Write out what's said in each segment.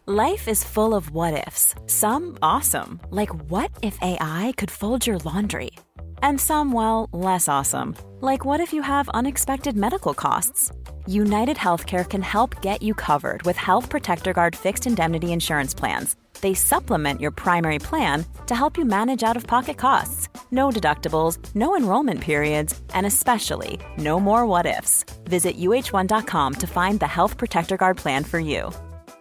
Life is full of what-ifs. Some awesome, like what if AI could fold your laundry? And some, well, less awesome, like what if you have unexpected medical costs? United Healthcare can help get you covered with Health Protector Guard fixed indemnity insurance plans. They supplement your primary plan to help you manage out-of-pocket costs. No deductibles, no enrollment periods, and especially no more what-ifs. Visit uh1.com to find the Health Protector Guard plan for you.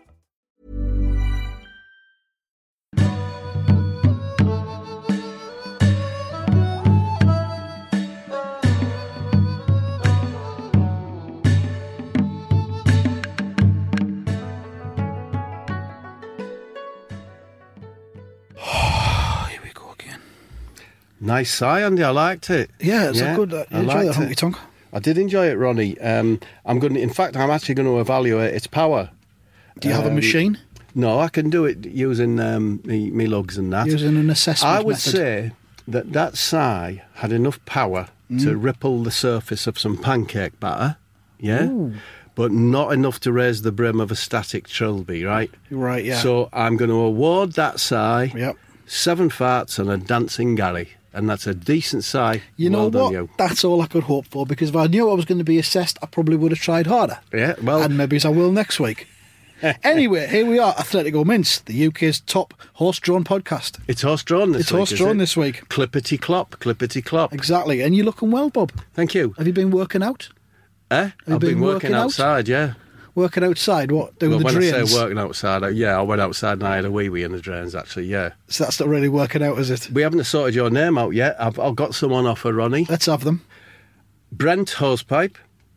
Nice sigh, Andy. I liked it. Yeah, it's a good. You enjoy that honky tonk. I did enjoy it, Ronnie. I'm actually going to evaluate its power. Do you have a machine? No, I can do it using me lugs and that. Using an assessment I would method. say that sigh had enough power to ripple the surface of some pancake batter. Yeah. Ooh. But not enough to raise the brim of a static trilby, right? Right, yeah. So I'm going to award that sigh 7 farts and a dancing Gary. And that's a decent sigh. You know well what? done, you. That's all I could hope for, because if I knew I was going to be assessed, I probably would have tried harder. Yeah, well. And maybe I will next week. Anyway, here we are, Athletico Mince, the UK's top horse-drawn podcast. It's horse-drawn this week. It's horse-drawn this week. Clippity clop, clippity clop. Exactly, and you're looking well, Bob. Thank you. Have you been working out? I've been working outside, yeah. Working outside, what? Doing the when drains? I say working outside, I went outside and I had a wee-wee in the drains, actually, yeah. So that's not really working out, is it? We haven't sorted your name out yet. I've got some on offer, Ronnie. Let's have them. Brent Hosepipe,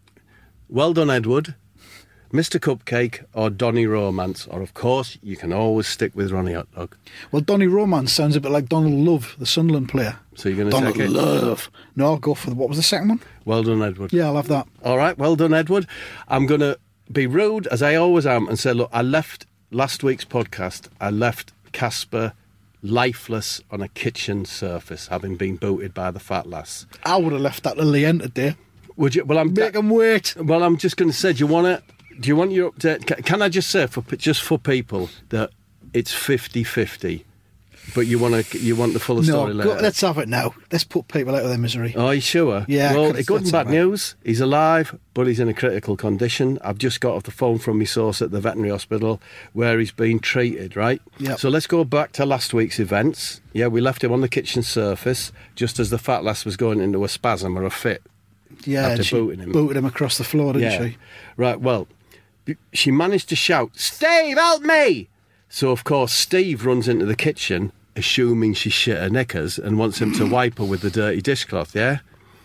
Well Done Edward, Mr Cupcake, or Donny Romance. Or, of course, you can always stick with Ronnie Hot Dog. Well, Donny Romance sounds a bit like Donald Love, the Sunderland player. So you're going to take it? Donald Love. No, I'll go for what was the second one? Well Done Edward. Yeah, I'll have that. All right, Well Done Edward. I'm going to be rude, as I always am, and say, look, I left last week's podcast, I left Casper lifeless on a kitchen surface, having been booted by the fat lass. I would have left that little end today. Would you? Well, Make him wait. Well, I'm just going to say, do you want your update? Can I just say, just for people, that it's 50-50, but you want the full story later? No, let's have it now. Let's put people out of their misery. Oh, are you sure? Yeah. Well, it's good and bad right. news. He's alive, but he's in a critical condition. I've just got off the phone from my source at the veterinary hospital where he's being treated, right? Yep. So let's go back to last week's events. Yeah, we left him on the kitchen surface just as the fat lass was going into a spasm or a fit. Yeah, after and she booting him across the floor, didn't she? Right, well, she managed to shout, "Steve, help me!" So, of course, Steve runs into the kitchen, assuming she shit her knickers, and wants him to wipe her with the dirty dishcloth, yeah?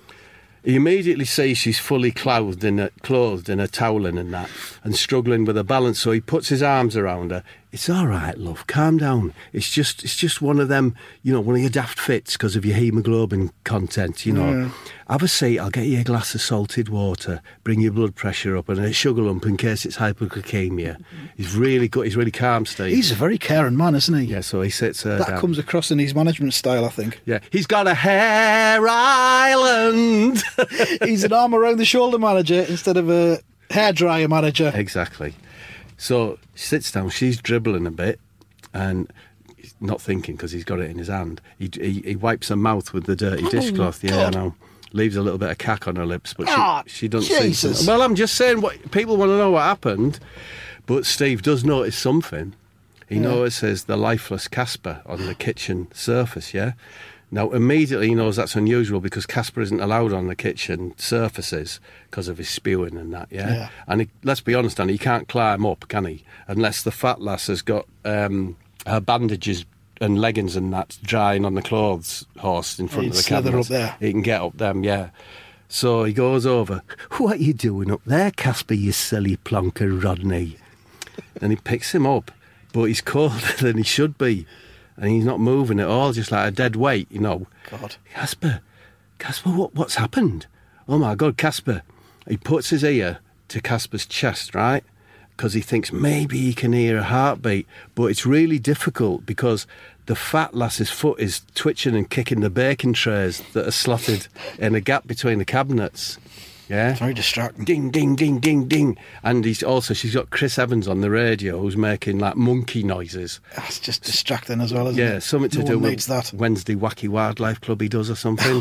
He immediately sees she's fully clothed in a toweling and that, and struggling with her balance, so he puts his arms around her. "It's all right, love, calm down. It's just one of them, one of your daft fits because of your haemoglobin content, Yeah. Have a seat, I'll get you a glass of salted water, bring your blood pressure up and a sugar lump in case it's hypoglycemia." He's really good, he's really calm, Steve. He's a very caring man, isn't he? Yeah, so he sits her That down. comes across in his management style, I think. Yeah, he's got a hair island. He's an arm around the shoulder manager instead of a hairdryer manager. Exactly. So she sits down, she's dribbling a bit and he's not thinking because he's got it in his hand. He wipes her mouth with the dirty dishcloth. Yeah, I know. Leaves a little bit of cack on her lips, but she doesn't Jesus. see. Well, I'm just saying, what people want to know what happened, but Steve does notice something. He notices the lifeless Casper on the kitchen surface, yeah? Now, immediately he knows that's unusual because Casper isn't allowed on the kitchen surfaces because of his spewing and that, yeah? And let's be honest, Andy, he can't climb up, can he? Unless the fat lass has got her bandages and leggings and that drying on the clothes horse in front of the cabinet. Up there. He can get up them, yeah. So he goes over. "What are you doing up there, Casper, you silly plonker, Rodney?" And he picks him up, but he's colder than he should be. And he's not moving at all, just like a dead weight, God. Casper, what's happened? Oh my God, Casper. He puts his ear to Casper's chest, right? Because he thinks maybe he can hear a heartbeat. But it's really difficult because the fat lass's foot is twitching and kicking the baking trays that are slotted in a gap between the cabinets. Yeah. Very distracting. Ding, ding, ding, ding, ding. And she's got Chris Evans on the radio who's making like monkey noises. That's just distracting as well, isn't it? Yeah, something to No do one with needs that. Wednesday Wacky Wildlife Club he does or something.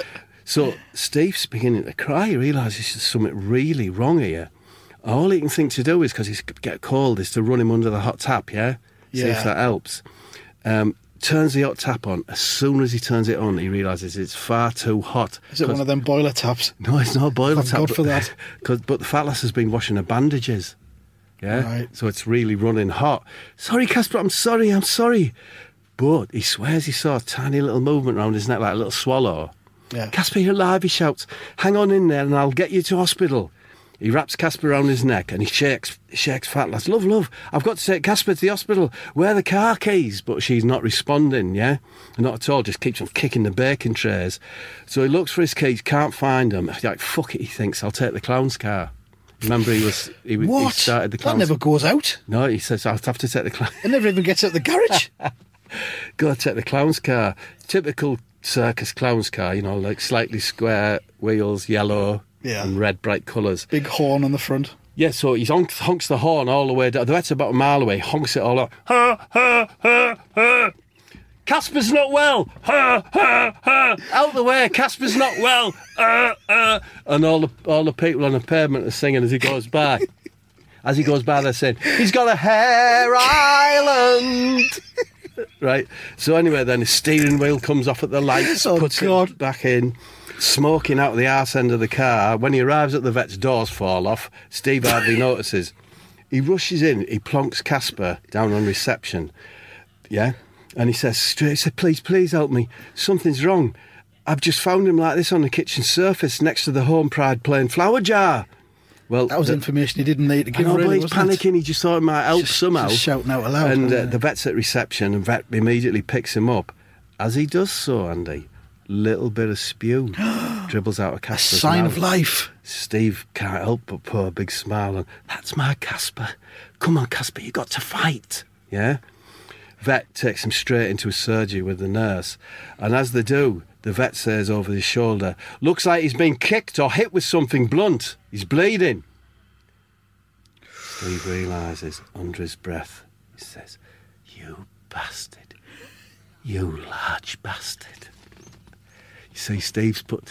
So Steve's beginning to cry. He realises there's something really wrong here. All he can think to do is, because he's get cold, is to run him under the hot tap, yeah? See if that helps. Turns the hot tap on. As soon as he turns it on, he realises it's far too hot. Is it one of them boiler taps? No, it's not a boiler Thank tap. God for that. But the fat lass has been washing her bandages. Yeah? Right. So it's really running hot. Sorry, Casper, I'm sorry. But he swears he saw a tiny little movement around his neck, like a little swallow. Yeah. Casper, you're alive, he shouts. Hang on in there and I'll get you to hospital. He wraps Casper around his neck and he shakes fat lass. Love, I've got to take Casper to the hospital. Where are the car keys? But she's not responding, yeah? Not at all, just keeps on kicking the bacon trays. So he looks for his keys, can't find them. He's like, fuck it, he thinks, I'll take the clown's car. Remember, he What? started the That clown's... never goes out. No, he says, I'll have to take the clown... It never even gets out the garage. Go take the clown's car. Typical circus clown's car, like slightly square wheels, yellow and red bright colours. Big horn on the front. Yeah, so he honks the horn all the way down. The vet's about a mile away, honks it all up. Ha, ha, ha, ha. Casper's not well. Ha, ha, ha. Out the way, Casper's not well. And all the people on the pavement are singing as he goes by. As he goes by, they're saying, he's got a hair island. Right. So anyway, then his steering wheel comes off at the lights, puts it back in, smoking out the arse end of the car. When he arrives at the vet's, doors fall off. Steve hardly notices. He rushes in. He plonks Casper down on reception. Yeah. And he says, please help me. Something's wrong. I've just found him like this on the kitchen surface next to the Home Pride plain flower jar. Well, that was information he didn't need to give. I know, really, but he's wasn't panicking. it? He just thought it might help somehow. Just shouting out aloud. And the vet's at reception, and vet immediately picks him up. As he does so, Andy, little bit of spew dribbles out of Casper's sign mouth. of life. Steve can't help but put a big smile on. That's my Casper. Come on, Casper, you got to fight. Yeah. Vet takes him straight into his surgery with the nurse, and as they do, the vet says over his shoulder, "Looks like he's been kicked or hit with something blunt. He's bleeding." Steve realises under his breath, he says, "You bastard. You large bastard." You see, Steve's put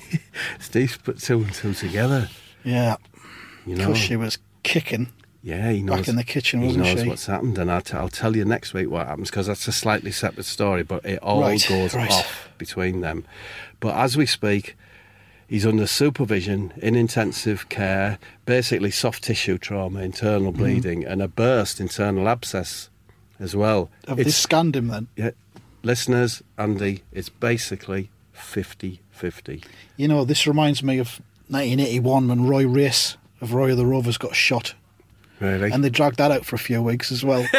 two and two together. Yeah. Know, because she was kicking. Yeah, he knows. Back in the kitchen, wasn't she? He knows what's happened, and I'll tell you next week what happens, because that's a slightly separate story, but it all goes off between them. But as we speak, he's under supervision in intensive care, basically soft tissue trauma, internal bleeding, and a burst internal abscess as well. Have they scanned him then? Yeah, listeners, Andy, it's basically 50-50. You know, this reminds me of 1981 when Roy Race of Roy of the Rovers got shot. Really? And they dragged that out for a few weeks as well.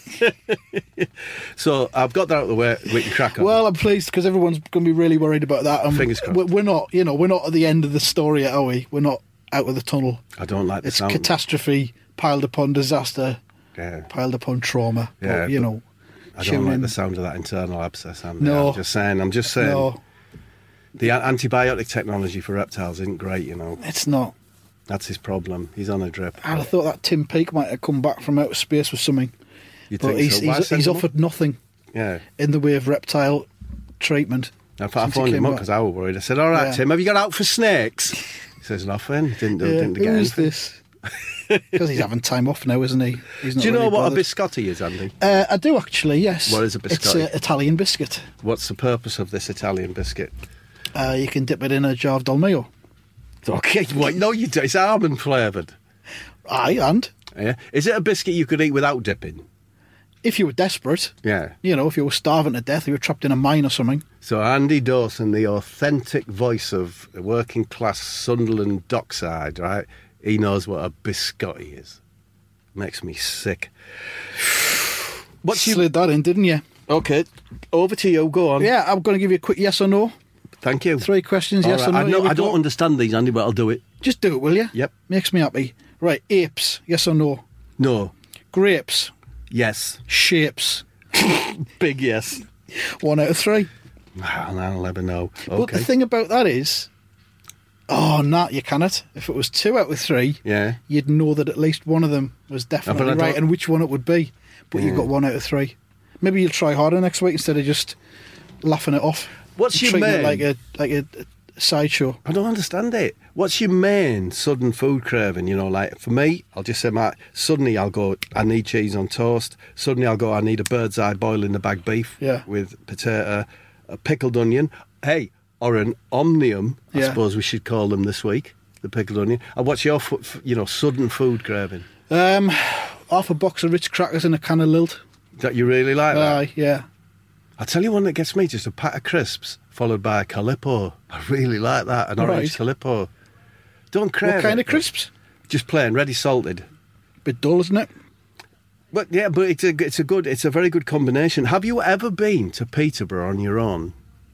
So I've got that out of the way. We can crack on. Well, I'm pleased because everyone's going to be really worried about that. And fingers crossed. We're not, we're not at the end of the story yet, are we? We're not out of the tunnel. I don't like the sound. It's catastrophe piled upon disaster, piled upon trauma. Yeah, but, I don't like the sound of that internal abscess, Andy. No. I'm just saying. No. The antibiotic technology for reptiles isn't great, It's not. That's his problem. He's on a drip. I'd have thought that Tim Peake might have come back from outer space with something. You but think so? he's offered nothing in the way of reptile treatment. I phoned him up because I was worried. I said, "All right, Tim, have you got out for snakes?" He says, "Nothing. Didn't get anything." Who is this? Because he's having time off now, isn't he? He's not do you know really what bothered. a biscotti is, Andy? I do actually, yes. What is a biscotti? It's an Italian biscuit. What's the purpose of this Italian biscuit? You can dip it in a jar of Dolmio. Okay, no, you do. It's almond flavoured. Aye, and? Yeah. Is it a biscuit you could eat without dipping? If you were desperate. Yeah. If you were starving to death, you were trapped in a mine or something. So Andy Dawson, the authentic voice of working class Sunderland dockside, right? He knows what a biscotti is. Makes me sick. Slid that in, didn't you? Okay, over to you. Go on. Yeah, I'm going to give you a quick yes or no. Thank you. 3 questions, All yes right. or no. I don't understand these, Andy, but I'll do it. Just do it, will you? Yep. Makes me happy. Right, apes, yes or no? No. Grapes, Yes. shapes. Big yes. 1 out of 3. I'll never know. Okay. But the thing about that is, Oh, no, you cannot. If it was 2 out of 3, Yeah. you'd know that at least one of them was definitely I right don't- and which one it would be. But you got 1 out of 3. Maybe you'll try harder next week instead of just laughing it off. What's your treating it main- like a sideshow? I don't understand it. What's your main sudden food craving? You know, like for me, I'll just say suddenly I'll go, I need cheese on toast. Suddenly I'll go, I need a bird's eye boil in the bag beef Yeah. with potato, a pickled onion. Hey, or an omnium, I Yeah. suppose we should call them this week, the pickled onion. And what's your, sudden food craving? Half a box of Ritz crackers and a can of Lilt. That you really like that? Aye, yeah. I'll tell you one that gets me, just a pack of crisps followed by a Calippo. I really like that, an orange Calippo. Don't crave What kind it, of crisps? Just plain, ready salted. Bit dull, isn't it? But yeah, but it's a very good combination. Have you ever been to Peterborough on your own?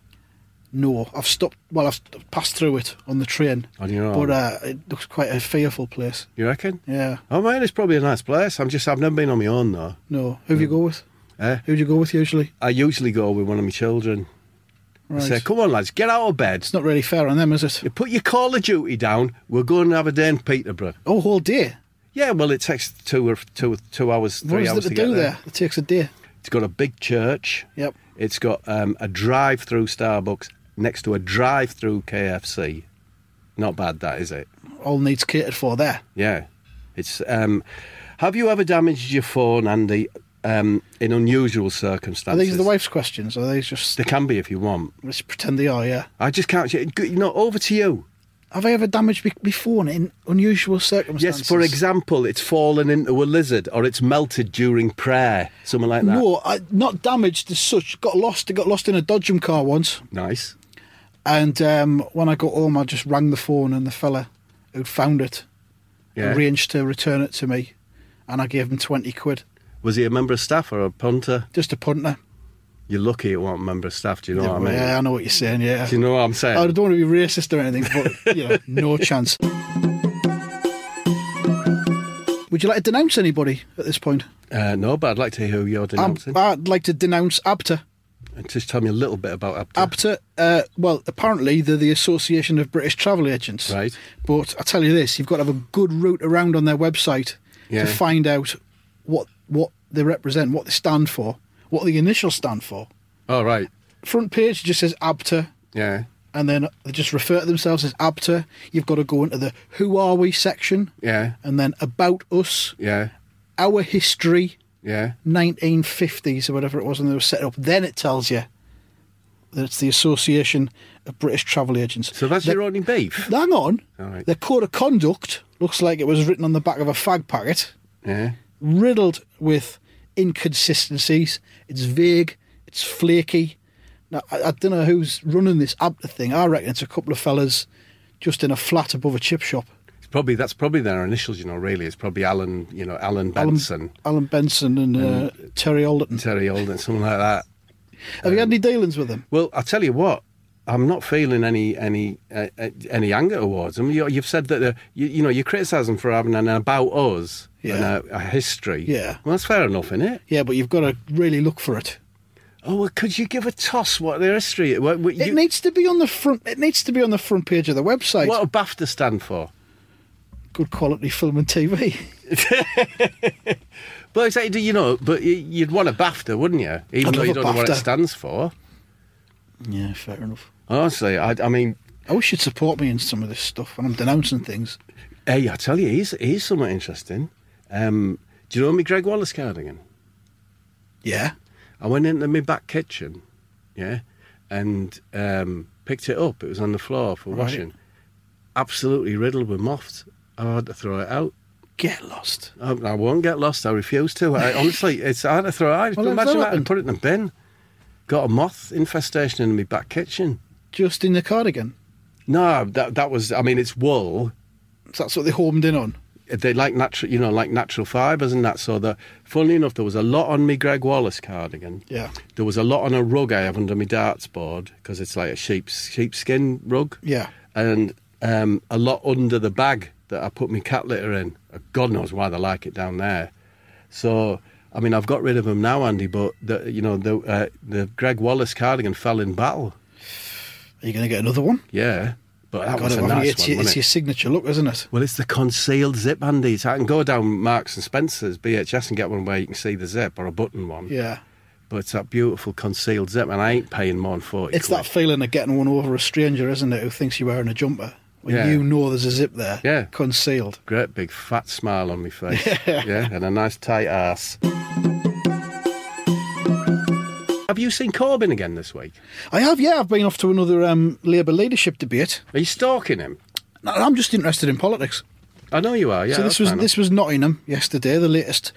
No, I've stopped. Well, I've passed through it on the train. On your own? But it looks quite a fearful place. You reckon? Yeah. Oh man, it's probably a nice place. I've never been on my own though. No. Who do you go with? Eh? Who do you go with usually? I usually go with one of my children. I Right. say, come on lads, get out of bed. It's not really fair on them, is it? You put your Call of Duty down. We're going to have a day in Peterborough. Oh, whole day. Yeah, well, it takes 2 hours, 3 What hours is there to to get do there. there? It takes a day. It's got a big church. Yep. It's got a drive-through Starbucks next to a drive-through KFC. Not bad, that is it? All needs catered for there. Yeah. It's. Have you ever damaged your phone, Andy, in unusual Are circumstances? these the wife's questions? Or are they just... They can be if you want. Let's pretend they are, yeah. I just can't. Over to you. Have I ever damaged my phone in unusual circumstances? Yes, for example, it's fallen into a lizard or it's melted during prayer, something like that. No, not damaged as such. Got lost. I got lost in a Dodgem car once. Nice. And when I got home, I just rang the phone and the fella who'd found it arranged to return it to me. And I gave him 20 quid. Was he a member of staff or a punter? Just a punter. You're lucky it wasn't a member of staff, do you know what I mean? Yeah, I know what you're saying, yeah. Do you know what I'm saying? I don't want to be racist or anything, but, no chance. Would you like to denounce anybody at this point? No, but I'd like to hear who you're denouncing. I'd like to denounce ABTA. And just tell me a little bit about ABTA. ABTA, well, apparently they're the Association of British Travel Agents. Right. But I tell you this, you've got to have a good route around on their website to find out what they represent, what they stand for, what the initials stand for. Oh, right. Front page just says ABTA, Yeah. and then they just refer to themselves as ABTA. You've got to go into the Who Are We section, Yeah. and then About Us, Yeah. Our History, Yeah. 1950s or whatever it was when they were set up. Then it tells you that it's the Association of British Travel Agents. So that's your only beef? Hang on. All right. Their code of conduct looks like it was written on the back of a fag packet, Yeah. riddled with inconsistencies. It's vague, it's flaky. Now, I don't know who's running this ABTA thing. I reckon it's a couple of fellas just in a flat above a chip shop. That's probably their initials, really. It's probably Alan Benson, Alan Benson and Terry Alderton. Terry Alden, something like that. Have you had any dealings with them? Well, I'll tell you what, I'm not feeling any anger towards them. You've said that you criticise them for having an About Us and a history. Yeah. Well, that's fair enough, isn't it? Yeah, but you've got to really look for it. Oh, well, could you give a toss what their history? It needs to be on the front. It needs to be on the front page of the website. What do BAFTA stand for? Good quality film and TV. But exactly, but you'd want a BAFTA, wouldn't you? Even I'd though you love a don't know what it BAFTA. stands for. Yeah, fair enough. Honestly, I mean, I wish you'd support me in some of this stuff when I'm denouncing things. hey, I tell you, he's somewhat interesting. Do you know me, Greg Wallace cardigan? Yeah. I went into my back kitchen, and picked it up. It was on the floor for washing. Absolutely riddled with moths. I had to throw it out. Get lost. I won't get lost. I refuse to. Honestly, it's hard to throw it out. Well, Imagine that and happened? put it in the bin. Got a moth infestation in my back kitchen. Just in the cardigan. No, that was. I mean, it's wool. So that's what they homed in on. They like natural fibres and that. So funnily enough, there was a lot on me Greg Wallace cardigan. Yeah. There was a lot on a rug I have under my darts board because it's like a sheepskin rug. Yeah. And a lot under the bag that I put my cat litter in. God knows why they like it down there. So, I mean, I've got rid of them now, Andy. But the Greg Wallace cardigan fell in battle. Are you going to get another one? Yeah, But that God, was a I mean, nice it's, one, it's wasn't your it? signature look, isn't it? Well, it's the concealed zip, Andy. So I can go down Marks and Spencer's, BHS, and get one where you can see the zip, or a button one. Yeah. But it's that beautiful concealed zip, and I ain't paying more than 40 It's quid. that feeling of getting one over a stranger, isn't it, who thinks you're wearing a jumper. When Yeah. you know there's a zip there, Yeah. concealed. Great big fat smile on my face. Yeah, and a nice tight ass. Have you seen Corbyn again this week? I have, yeah. I've been off to another Labour leadership debate. Are you stalking him? No, I'm just interested in politics. I know you are, yeah. So this was Nottingham yesterday, the latest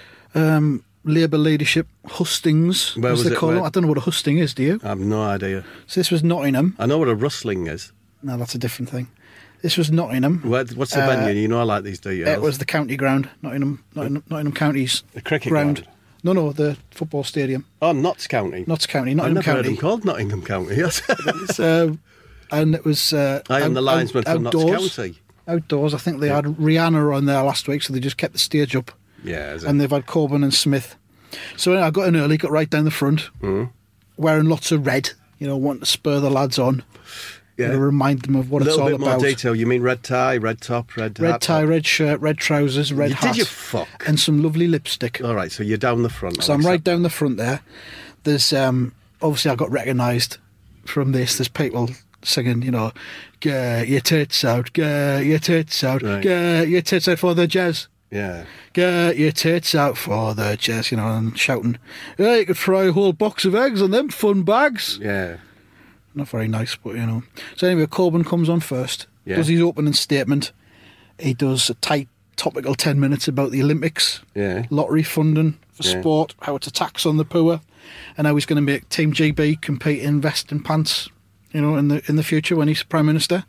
Labour leadership hustings, Where as was they it? call Where- them. I don't know what a husting is, do you? I have no idea. So this was Nottingham. I know what a rustling is. No, that's a different thing. This was Nottingham. What's the venue? You know I like these details. It was the county ground, Nottingham County's The cricket ground. ground. No, the football stadium. Oh, Notts County. Notts County, I Nottingham never heard County. them called Nottingham County. Yes. And it was. I am the linesman for Notts outdoors. County. Outdoors. I think they had Rihanna on there last week, so they just kept the stage up. Yeah, is it? And they've had Corbyn and Smith. So I got in early, got right down the front, wearing lots of red, wanting to spur the lads on. Yeah. To remind them of what a it's little all bit about. more detail. You mean red tie, red top, red Red hat tie, top? red shirt, red trousers, red hat. Did you fuck? And some lovely lipstick. All right, so you're down the front. So I'm right down the front there. There's obviously I got recognised from this. There's people singing, get your tits out, get your tits out, Right. get your tits out for the jazz. Yeah. Get your tits out for the jazz, and shouting, yeah, you could fry a whole box of eggs on them fun bags. Yeah. Not very nice, but So anyway, Corbyn comes on first, Yeah. does his opening statement. He does a tight, topical 10 minutes about the Olympics, Yeah. lottery funding for Yeah. sport, how it's a tax on the poor, and how he's going to make Team GB compete in vest and pants, in the future when he's Prime Minister.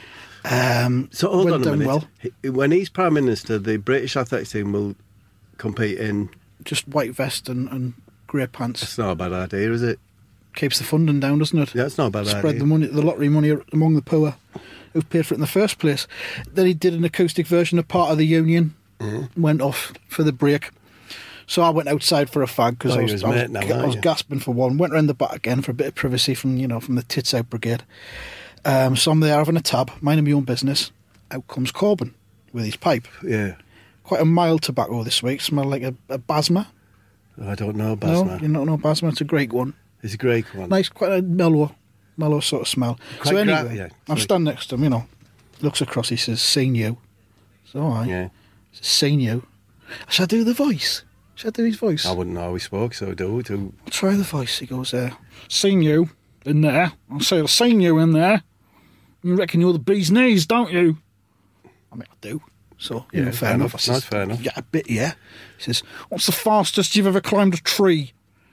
So hold went on a down minute. well. When he's Prime Minister, the British athletics team will compete in... Just white vest and grey pants. It's not a bad idea, is it? Keeps the funding down, doesn't it? Yeah, it's not a bad Spread idea. the money, the lottery money among the poor who've paid for it in the first place. Then he did an acoustic version of Part of the Union, went off for the break. So I went outside for a fag because Oh, I you're his mate now, I aren't was you? gasping for one. Went round the back again for a bit of privacy from the Tits Out Brigade. So I'm there having a tab, minding my own business. Out comes Corbyn with his pipe. Yeah. Quite a mild tobacco this week. Smelled like a Basma. I don't know, No, Basma. you don't know Basma. It's a great one. It's a great one. Nice, quite a mellow sort of smell. Quite So anyway, yeah, I'm sorry. standing next to him, looks across, he says, seen you. So I Yeah. seen you. Shall I do the voice? Shall I do his voice? I wouldn't know how he spoke, so do. I'll try the voice. He goes, seen you in there. I'll say, I've seen you in there. You reckon you're the bee's knees, don't you? I mean, I do. So, Yeah, fair enough. I No, says, it's fair enough. Yeah, a bit, yeah. He says, what's the fastest you've ever climbed a tree?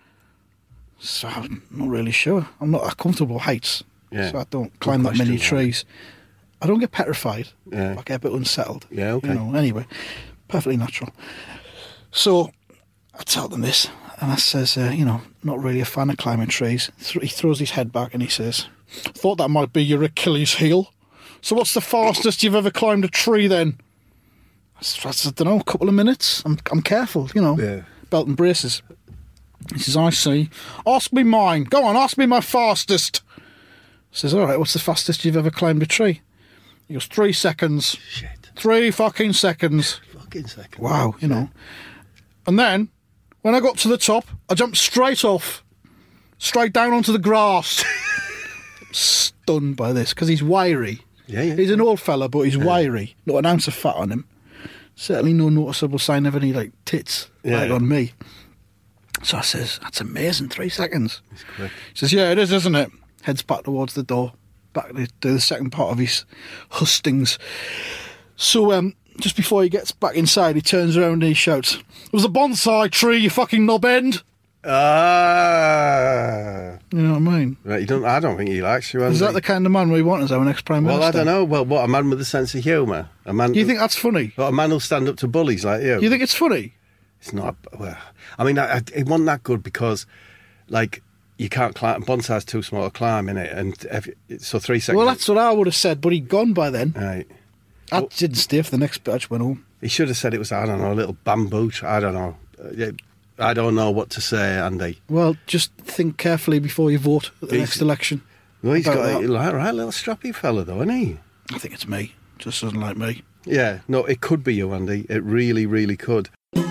So I'm not really sure. I'm not that comfortable with heights. Yeah. So I don't climb that question, many that. trees. I don't get petrified. Yeah. I get a bit unsettled. Yeah, okay. Anyway, perfectly natural. So I tell them this, and I says, not really a fan of climbing trees. He throws his head back and he says, thought that might be your Achilles heel. So what's the fastest you've ever climbed a tree then? I said, I don't know, a couple of minutes. I'm careful, Yeah. Belt and braces. He says, I see. Ask me mine. Go on, ask me my fastest. I says, all right, what's the fastest you've ever climbed a tree? He goes, 3 seconds. Shit. 3 fucking seconds. Fucking second. Wow, And then, when I got to the top, I jumped straight off. Straight down onto the grass. Stunned by this, because he's wiry. Yeah, yeah. He's an old fella, but he's wiry. Not an ounce of fat on him. Certainly no noticeable sign of any, tits, like on me. So I says, that's amazing, 3 seconds. He's quick. He says, yeah, it is, isn't it? Heads back towards the door, back to do the second part of his hustings. So just before he gets back inside, he turns around and he shouts, it was a bonsai tree, you fucking knob end. Ah. You know what I mean? Right, I don't think he likes you, Is that the kind of man we want as our next Prime Minister? Well, I don't know. Well, what, a man with a sense of humour? A man. Do you think that's funny? Well, a man who'll stand up to bullies like you. Do you think it's funny? It's not. Well, I mean, it wasn't that good because, you can't climb. Bonsai's too small to climb, innit? And so 3 seconds. Well, that's what I would have said, but he'd gone by then. Right. I didn't stay for the next bit, I just went home. He should have said it was, I don't know, a little bamboo. I don't know. I don't know what to say, Andy. Well, just think carefully before you vote at the next election. Well, he's about got that. a right little strappy fella, though, isn't he? I think it's me. Just doesn't like me. Yeah, no, it could be you, Andy. It really, really could.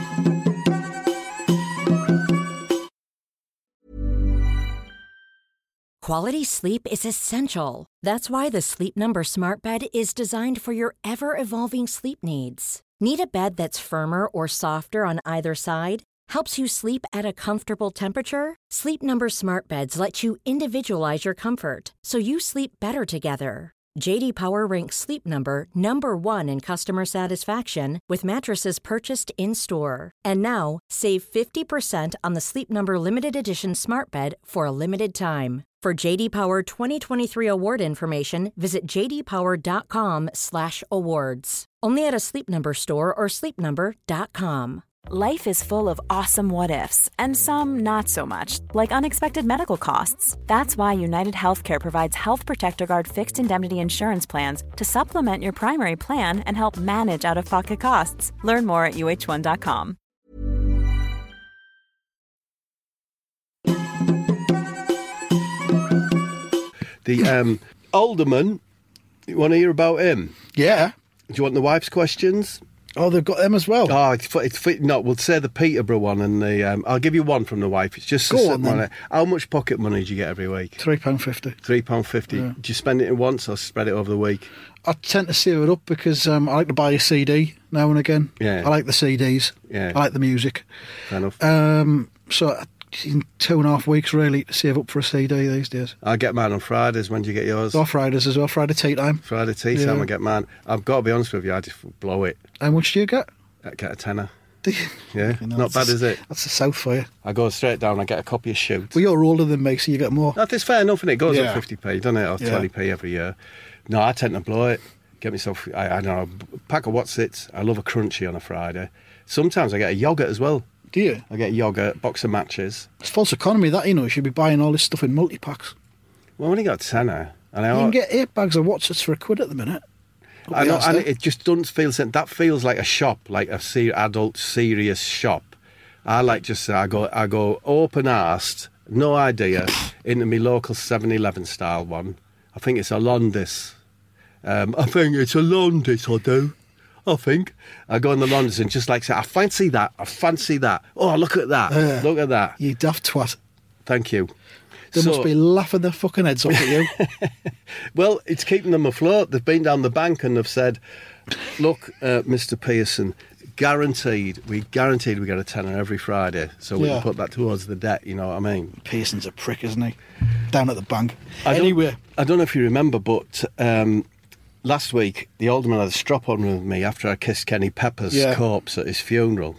Quality sleep is essential. That's why the Sleep Number Smart Bed is designed for your ever-evolving sleep needs. Need a bed that's firmer or softer on either side? Helps you sleep at a comfortable temperature? Sleep Number Smart Beds let you individualize your comfort, so you sleep better together. J.D. Power ranks Sleep Number number 1 in customer satisfaction with mattresses purchased in-store. And now, save 50% on the Sleep Number Limited Edition Smart Bed for a limited time. For J.D. Power 2023 award information, visit jdpower.com/awards. Only at a Sleep Number store or sleepnumber.com. Life is full of awesome what-ifs, and some not so much, like unexpected medical costs. That's why United Healthcare provides Health Protector Guard fixed indemnity insurance plans to supplement your primary plan and help manage out-of-pocket costs. Learn more at uh1.com. The alderman, you want to hear about him? Yeah. Do you want the wife's questions? Oh, they've got them as well. Oh, no, we'll say the Peterborough one, and the I'll give you one from the wife. It's just Go on, then. How much pocket money do you get every week? £3.50. £3.50. Yeah. Do you spend it in once or spread it over the week? I tend to save it up because I like to buy a CD now and again. Yeah. I like the CDs. Yeah. I like the music. Fair enough. So in 2.5 weeks, really, to save up for a CD these days. I get mine on Fridays. When do you get yours? Or Fridays as well, Friday tea time. Friday tea time. Yeah. I get mine. I've got to be honest with you, I just blow it. How much do you get? I get a tenner. Do you? Yeah, You know, not bad, is it? That's the south for you. I go straight down. I get a copy of Shoot. Well, you're older than me, so you get more. That's fair enough, and it goes Yeah. up 50p, doesn't it, or Yeah. 20p every year. No, I tend to blow it. Get myself, I don't know, a pack of Whatsits. I love a crunchy on a Friday. Sometimes I get a yoghurt as well. Do you? I get a yoghurt, box of matches. It's false economy, that, you know. You should be buying all this stuff in multi-packs. Well, I only got a tenner. And You can get 8 bags of Watsits for £1 at the minute. I know, and Asda. it just doesn't feel. That feels like a shop, like a adult serious shop. I like just I go open arsed, no idea, into my local 7-Eleven style one. I think it's a Londis. I do. I think I go in the Londis and just like say, I fancy that. Oh, look at that. Look at that. You daft twat. Thank you. They must be laughing their fucking heads off at you. Well, it's keeping them afloat. They've been down the bank and they've said, look, Mr. Pearson, we guaranteed we get a tenner every Friday, so we Yeah. can put that towards the debt, you know what I mean? Pearson's a prick, isn't he? Down at the bank. I Anyway, don't know if you remember, but last week the alderman had a strop on with me after I kissed Kenny Pepper's Yeah. corpse at his funeral.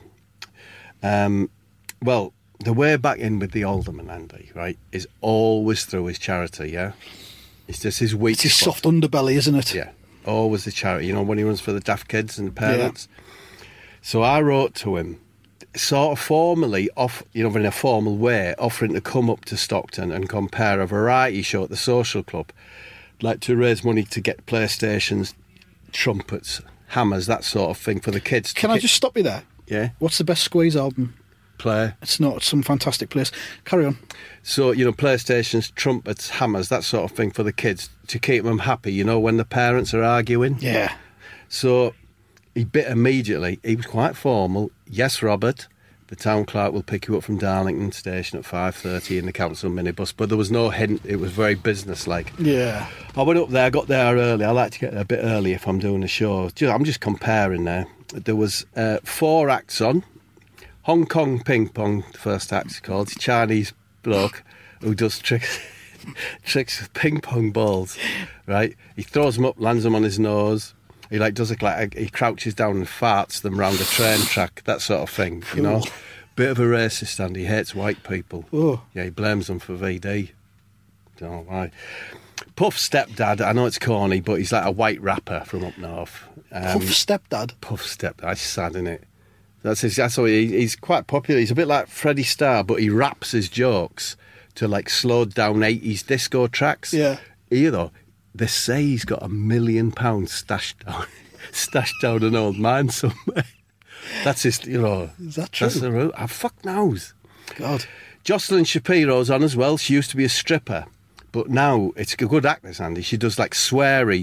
Well, the way back in with the alderman, Andy, right, is always through his charity, yeah? It's just his weak it's his spot. soft underbelly, isn't it? Yeah, always the charity. You know, when he runs for the daft kids and the parents. So I wrote to him, sort of formally, in a formal way, offering to come up to Stockton and compare a variety show at the social club, like to raise money to get PlayStations, trumpets, hammers, that sort of thing for the kids. Can I just stop you there? Yeah, What's the best Squeeze album? play. It's not. It's some fantastic place. Carry on. So, PlayStations, trumpets, hammers, that sort of thing for the kids to keep them happy, when the parents are arguing. Yeah. So he bit immediately. He was quite formal. Yes, Robert, the town clerk will pick you up from Darlington station at 5:30 in the council minibus. But there was no hint. It was very businesslike. Yeah. I went up there. I got there early. I like to get there a bit early if I'm doing a show. I'm just comparing there. There was 4 acts on. Hong Kong Ping Pong, the first act's called. It's a Chinese bloke who does tricks with ping pong balls, right? He throws them up, lands them on his nose. He he crouches down and farts them round a train track, that sort of thing, Bit of a racist, and he hates white people. Oh. Yeah, he blames them for VD. Don't know why. Puff's stepdad, I know it's corny, but he's like a white rapper from up north. Puff stepdad. Puff's stepdad, that's sad, isn't it? That's how he's quite popular. He's a bit like Freddie Starr, but he raps his jokes to slowed down 80s disco tracks. Yeah. Here though, they say he's got £1 million stashed down an old mine somewhere. That's his, Is that true? That's the route. Fuck knows. God. Jocelyn Shapiro's on as well. She used to be a stripper, But now it's a good actress, Andy. She does like sweary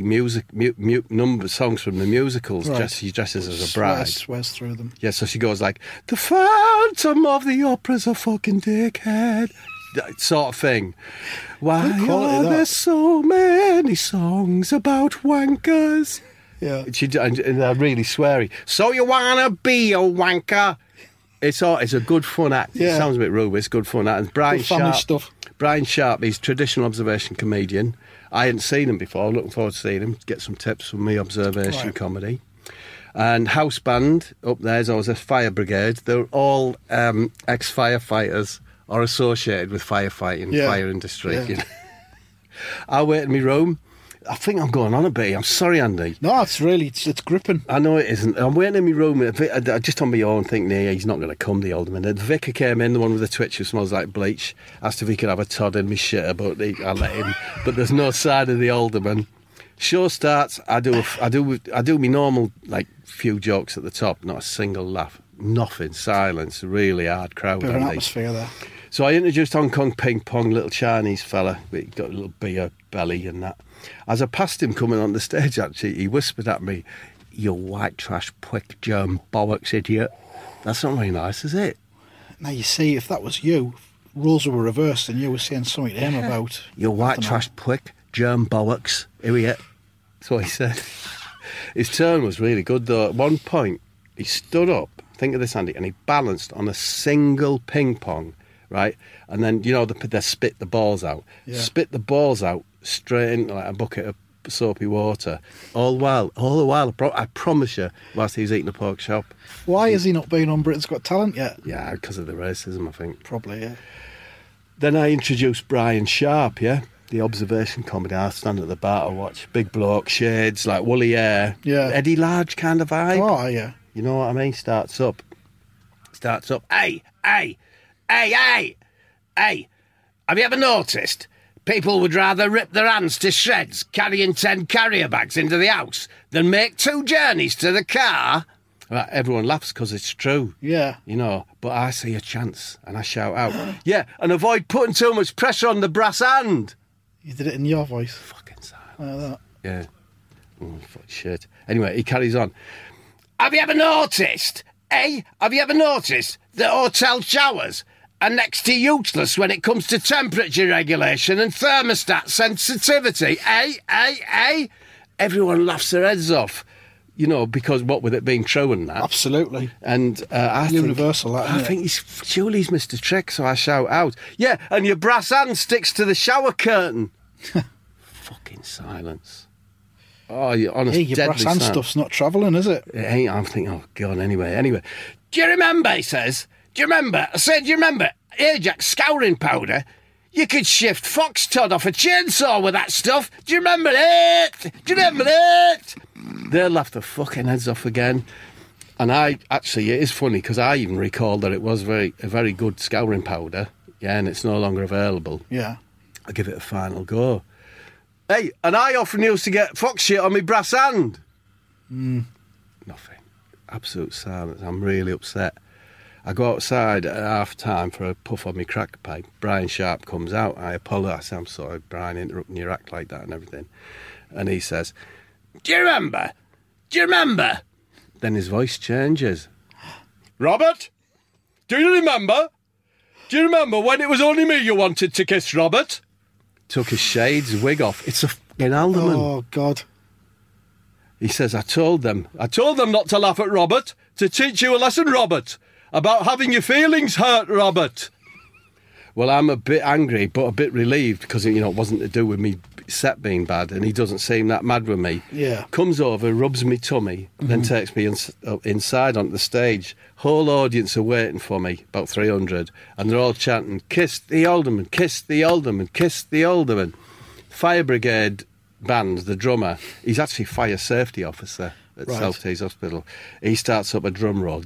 number songs from the musicals. Right. She dresses as a bride. Swears through them. Yeah, so she goes like, the Phantom of the Opera's a fucking dickhead. That sort of thing. Why Good quality, are that. there so many songs about wankers? Yeah. And they're really sweary. So you wanna be a wanker? It's a good fun act. Yeah. It sounds a bit rude, but it's good fun act. And Brian Good family Sharp, stuff. Brian Sharp, he's a traditional observation comedian. I hadn't seen him before. Looking forward to seeing him. Get some tips from me, observation Right. comedy. And house band up there's always a fire brigade. They're all ex-firefighters or associated with firefighting, Yeah. fire industry. Yeah. You know? I wait in my room. I think I'm going on a bit. I'm sorry, Andy. No, it's gripping. I know it isn't. I'm waiting in my room, just on my own, thinking, yeah, he's not going to come, the alderman. And the vicar came in, the one with the twitch who smells like bleach, asked if he could have a Todd in my shitter, but I let him. But there's no sign of the alderman. Show starts. I do my normal like few jokes at the top, not a single laugh, nothing, silence, really hard crowd. Bit of an Andy. atmosphere there. So I introduced Hong Kong ping pong, little Chinese fella, he got a little beer belly and that. As I passed him coming on the stage, actually, he whispered at me, "You white trash prick germ bollocks idiot." That's not very nice, is it? Now you see, if that was you, roles were reversed and you were saying something to him about... "You white I dunno. trash prick germ bollocks idiot." That's what he said. His turn was really good, though. At one point, he stood up, think of this, Andy, and he balanced on a single ping pong, right? And then, you know, they spit the balls out. Yeah. Spit the balls out straight into like a bucket of soapy water. All the while, I promise you, whilst he was eating a pork chop. Why has he not been on Britain's Got Talent yet? Yeah, because of the racism, I think. Probably, yeah. Then I introduced Brian Sharp, yeah? The observation comedy. I stand at the bar to watch. Big bloke, shades, like woolly hair. Yeah. Eddie Large kind of vibe. Oh, yeah. You know what I mean? Starts up. Hey, have you ever noticed people would rather rip their hands to shreds carrying 10 carrier bags into the house than make 2 journeys to the car? Right, everyone laughs because it's true. Yeah. You know, but I see a chance and I shout out, yeah, and avoid putting too much pressure on the brass hand. You did it in your voice. Fucking silence. Like that. Yeah. Oh, fuck shit. Anyway, he carries on. Have you ever noticed, have you ever noticed that hotel showers are next to useless when it comes to temperature regulation and thermostat sensitivity? Everyone laughs their heads off, you know, because what with it being true and that. Absolutely. And Universal, that, isn't I it? think surely he's missed a trick, so I shout out, yeah, and your brass hand sticks to the shower curtain. Fucking silence. Oh, you honest, Hey, your deadly brass hand silence. stuff's not travelling, is it? It ain't. I'm thinking, oh, God, anyway. Do you remember, he says, do you remember Ajax scouring powder? You could shift foxtrot off a chainsaw with that stuff. Do you remember it? They laughed their fucking heads off again. And it is funny because I even recall that it was a very good scouring powder. Yeah, and it's no longer available. Yeah. I'll give it a final go. Hey, and I often used to get fox shit on my brass hand. Nothing. Absolute silence. I'm really upset. I go outside at half time for a puff on my crack pipe. Brian Sharp comes out. I apologise. I'm sorry, Brian, interrupting your act like that and everything. And he says, Do you remember? Then his voice changes. Robert? Do you remember? Do you remember when it was only me you wanted to kiss, Robert? Took his shades, wig off. It's a fucking alderman. Oh, God. He says, I told them not to laugh at Robert, to teach you a lesson, Robert, about having your feelings hurt, Robert. Well, I'm a bit angry, but a bit relieved because, you know, it wasn't to do with me set being bad, and he doesn't seem that mad with me. Yeah. Comes over, rubs me tummy, then takes me inside onto the stage. Whole audience are waiting for me, about 300, and they're all chanting, "Kiss the alderman, kiss the alderman, kiss the alderman." Fire brigade band, the drummer, he's actually fire safety officer at Right. South Tees Hospital. He starts up a drum roll.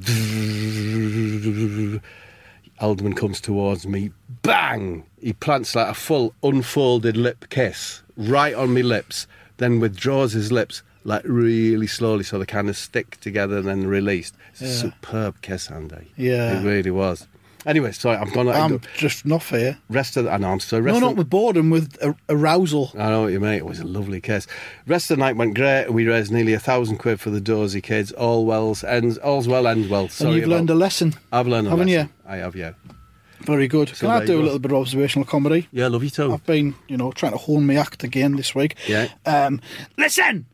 Alderman comes towards me. Bang! He plants like a full unfolded lip kiss right on my lips, then withdraws his lips like really slowly so they kind of stick together and then released. It's a superb kiss, Andy. Yeah. It really was. Anyway, sorry, I'm gonna. I'm just not fair. Rest of the, I know, I'm sorry. No, not with boredom, with arousal. I know what you mean. It was a lovely case. Rest of the night went great. We raised nearly £1,000 for the Dozy kids. All's well, ends well. Sorry, And you've learned a lesson. I've learned a lesson. Haven't you? I have, yeah. Very good. So Can I there do you a go. little bit of observational comedy? Yeah, love you too. I've been, trying to hone my act again this week. Yeah. Listen!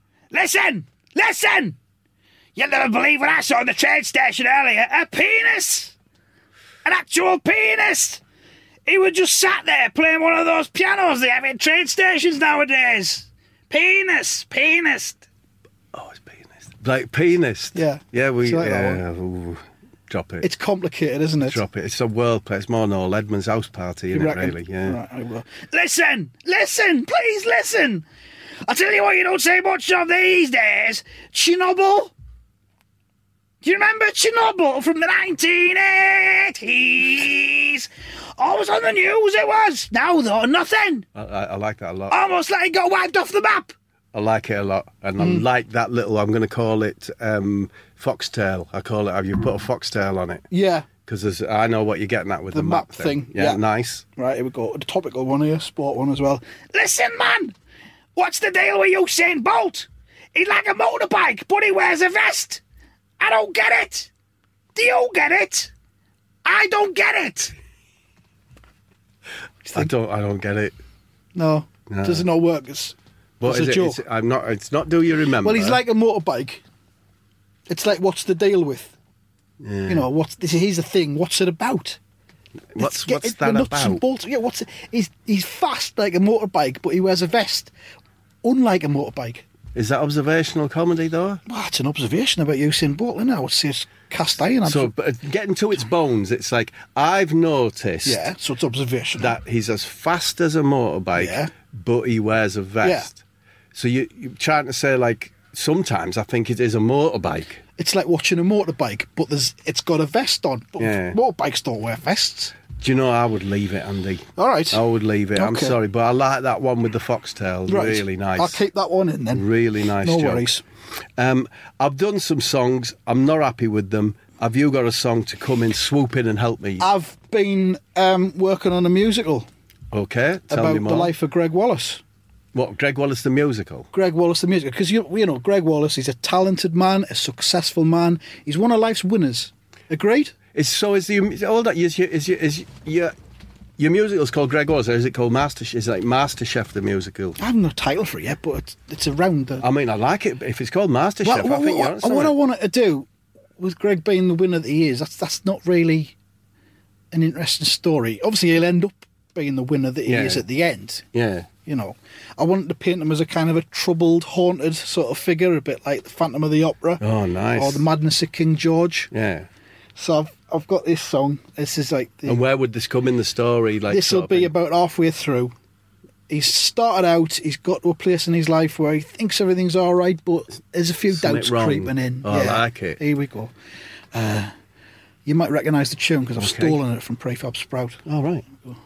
You'll never believe what I saw in the train station earlier. A penis! An actual penis! He was just sat there playing one of those pianos they have in train stations nowadays. Penis! Oh, it's penis. Like penis. Yeah. Yeah, we. Do you like that Yeah. Ooh, drop it. It's complicated, isn't it? Drop it. It's a world place. It's more Noel Edmonds' house party, You isn't it, reckon? really? Yeah. Right, I will. Listen! Please listen! I'll tell you what you don't say much of these days. Chernobyl. Do you remember Chernobyl from the 1980s? Always on the news it was. Now though, nothing. I like that a lot. Almost like it got wiped off the map. I like it a lot. And I like that little, I'm going to call it foxtail. I call it, have you put a foxtail on it? Yeah. Because I know what you're getting at with The the map thing. thing, Yeah, yeah. nice. Right, here we go. The topical one here, sport one as well. Listen, man. What's the deal with Usain Bolt? He's like a motorbike, but he wears a vest. I don't get it. Do you get it? I don't get it. I don't get it. No, No. does it not work? It's But a joke. It's not do you remember? Well, he's like a motorbike. It's like, what's the deal with? Yeah. Here's the thing. What's it about? What's Get that the nuts and about? bolts. Yeah, he's fast like a motorbike, but he wears a vest, unlike a motorbike. Is that observational comedy though? Well, it's an observation about Usain Bolt, isn't it? I would say it's cast iron. So, but getting to its bones, it's like I've noticed yeah, so it's observation. that he's as fast as a motorbike, Yeah. but he wears a vest. So you're trying to say like sometimes I think it is a motorbike. It's like watching a motorbike, but it's got a vest on. But Yeah. motorbikes don't wear vests. Do you know I would leave it, Andy? All right. I would leave it. I'm Okay. sorry, but I like that one with the foxtails. Right. Really nice. I'll keep that one in then. Really nice No joke. worries. I've done some songs. I'm not happy with them. Have you got a song to come in, swoop in and help me? I've been working on a musical Okay, tell about me more. the life of Greg Wallace. What, Greg Wallace the musical? Greg Wallace, the musical. Because, Greg Wallace, he's a talented man, a successful man. He's one of life's winners. Agreed? Your musical's called Greg Wallace, or is it called MasterChef? Is it like MasterChef the musical? I haven't got a title for it yet, but it's around the... I mean, I like it. But if it's called MasterChef, I think you're on what I something. wanted to do, with Greg being the winner that he is, that's not really an interesting story. Obviously, he'll end up being the winner that he Yeah. is at the end. Yeah. I wanted to paint him as a kind of a troubled, haunted sort of figure, a bit like the Phantom of the Opera. Oh, nice. Or the Madness of King George. Yeah. So I've got this song. This is like And where would this come in the story? Like this will sort of be thing? about halfway through. He's started out. He's got to a place in his life where he thinks everything's all right, but there's a few Something doubts wrong. creeping in. Oh, I like it. Here we go. You might recognise the tune because I've Okay. stolen it from Prefab Sprout. All right.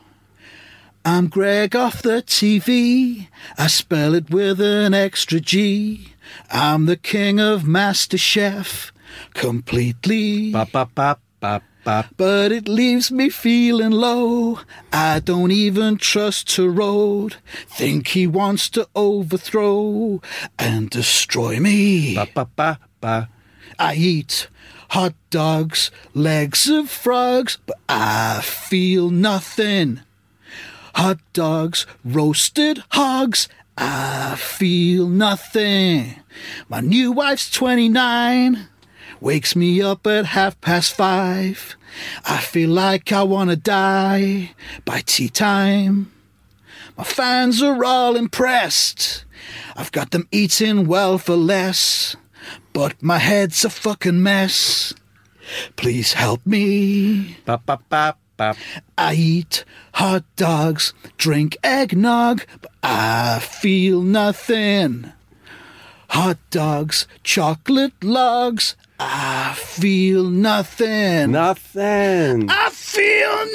I'm Greg off the TV. I spell it with an extra G. I'm the king of MasterChef, completely. Ba ba ba ba ba. But it leaves me feeling low. I don't even trust Road. Think he wants to overthrow and destroy me. Ba ba ba ba. I eat hot dogs, legs of frogs, but I feel nothing. Hot dogs, roasted hogs, I feel nothing. My new wife's 29, wakes me up at 5:30. I feel like I want to die by tea time. My fans are all impressed. I've got them eating well for less, but my head's a fucking mess. Please help me. Ba ba ba ba. I eat hot dogs, drink eggnog, but I feel nothing. Hot dogs, chocolate logs, I feel nothing. Nothing. I feel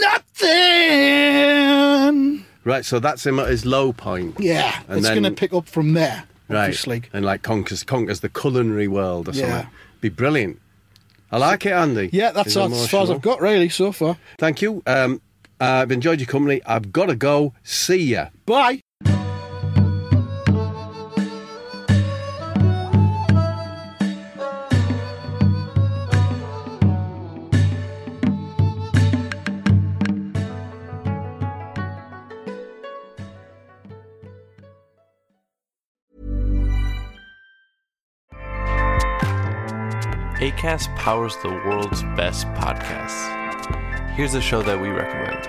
nothing. Right, so that's him at his low point. Yeah, And it's then- going to pick up from there, Right. obviously. And like conquers the culinary world or something. Yeah. Be brilliant. I like it, Andy. Yeah, that's It's as far as emotional. I've got, really, so far. Thank you. I've enjoyed your company. I've got to go. See ya. Bye. Acast powers the world's best podcasts. Here's a show that we recommend.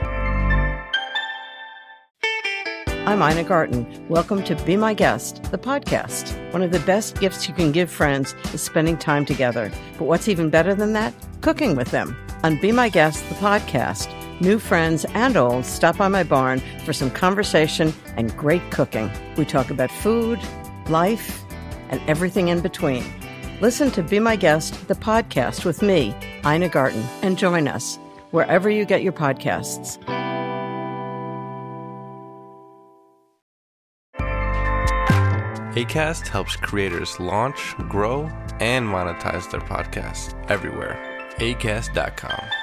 I'm Ina Garten. Welcome to Be My Guest, the podcast. One of the best gifts you can give friends is spending time together. But what's even better than that? Cooking with them. On Be My Guest, the podcast, new friends and old stop by my barn for some conversation and great cooking. We talk about food, life, and everything in between. Listen to Be My Guest, the podcast with me, Ina Garten, and join us wherever you get your podcasts. Acast helps creators launch, grow, and monetize their podcasts everywhere. Acast.com.